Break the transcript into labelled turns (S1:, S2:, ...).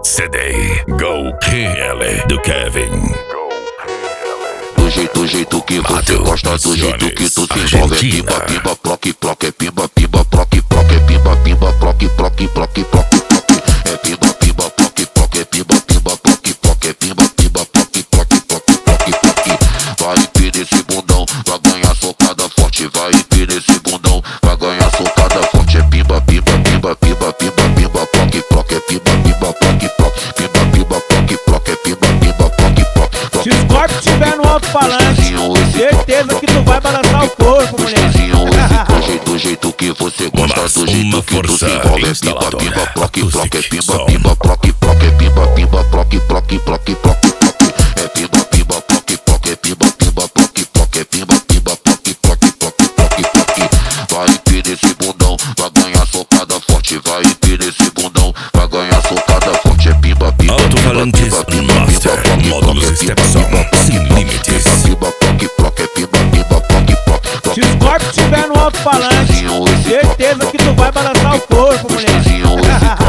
S1: CD Go KL do Kevin.
S2: Do jeito que você gosta, do jeito que tu se envolve. É pimba, pimba, ploque, ploque, é pimba, pimba, ploque, ploque, é pimba, pimba, ploque, ploque, ploque, ploque, ploque. É pimba, pimba, ploque, ploque, é pimba, pimba, ploque, ploque, é pimba, pimba, ploque, ploque, ploque, ploque, ploque. Vai empina esse bundão, vai ganhar socada forte. Vai empina esse bundão, vai ganhar socada forte. É pimba, pimba, pimba, pimba, pimba, pimba, ploque, ploque, é pimba, pimba, ploque, ploque, pimba, pimba, ploque, ploque, é pimba, pimba, ploque, ploque.
S3: Se o Scorpio estiver no alto-falante, certeza que tu vai balançar o corpo, mulher.
S2: Do jeito que você gosta, do jeito que tu se envolve. É pimba, pimba, ploque, ploque, é pimba, pimba, ploque, ploque, é pimba, pimba, ploque, ploque, ploque, ploque, ploque. É pimba, pimba, ploque, ploque, é pimba, pimba, ploque, ploque, é pimba, pimba, ploque, ploque, ploque, ploque, ploque. Vai empina esse bundão, vai ganhar socada forte. Vai empina esse bundão, vai ganhar socada forte. É pimba, pimba,
S1: Alto-falantes Master, módulos Stepson, sem limites.
S3: Se o Scorpio estiver no alto-falante, certeza que tu vai balançar o corpo, mulher.